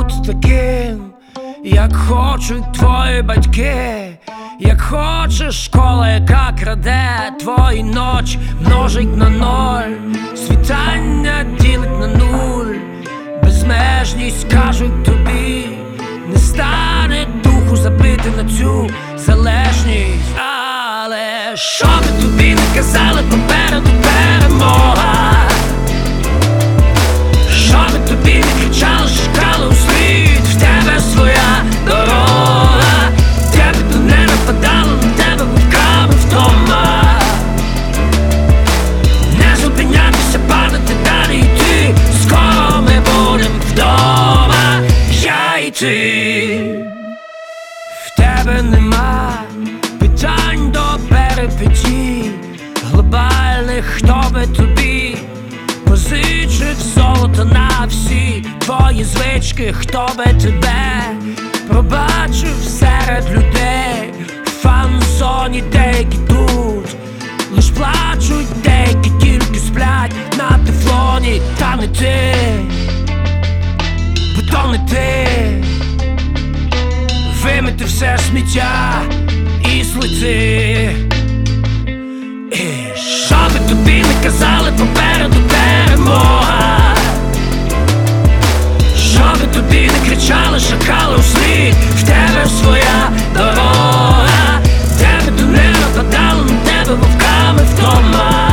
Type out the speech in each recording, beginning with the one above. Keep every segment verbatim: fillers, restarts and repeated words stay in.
бути таким, як хочуть твої батьки. Як хочеш школа, яка краде твої ночі, множить на ноль, світання ділить на нуль. Безмежність, кажуть тобі, не стане духу забити на цю залежність. Але що би тобі не казали, попереду перемога. Що би тобі не кричали, шукали у слід, в тебе своя дорога. Тебе то не нападало, на тебе вовками вдома. Не зупинятися, падати далі йти. Скоро ми будем вдома, я і ти. В тебе нема питань до перепитій глобальних, хто би тобі позичив золото на всі твої звички, хто би тебе пробачив серед людей. В фан-зоні деякі тут лиш плачуть, деякі тільки сплять на тефлоні. Та не ти, бо то не ти. Вимити все сміття і злети. І що би тобі не казали, попереду перемога. Що би тобі не кричали, шакали у слід, в тебе своя дорога. Тебе то не нападало, на тебе вовками вдома.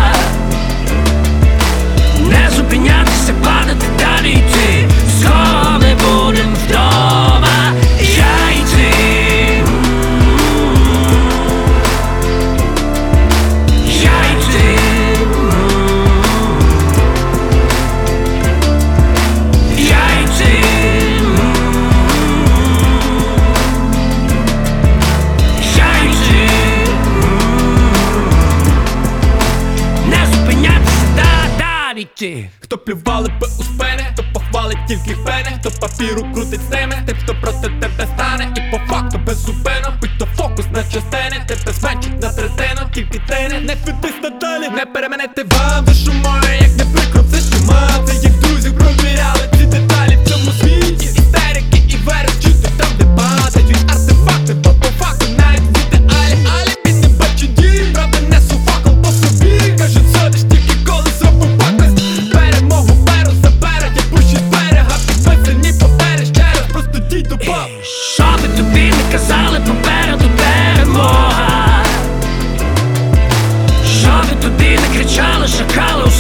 Не зупинятися, падати далі йти. Скоро ми будем вдома, я і ти. Хто плювали би у спини, хто похвалить тільки фени, хто папіру крутить стеми, тим, хто проти тебе стане. І по факту без зупину, будь то фокус на частини. Тебе зменшить на третину, тільки тини. Не фітись надалі, не переманити вам душу мою, як не прикро, все що мав. Це як друзів провіряли ці деталі в цьому світі. Істерики і верес чути там, де падають артефакти, бо по факту навіть в ідеалі алібі не бачу дій. Правда несу факел по собі, кажуть, садиш тільки коли зробив пакость. Перемогу беру, заберуть, я пущу з берега. Підписані папери ще раз, просто дій до баб. Що би тобі не казали, попереду перемога. Що би тобі не кричали, шакали у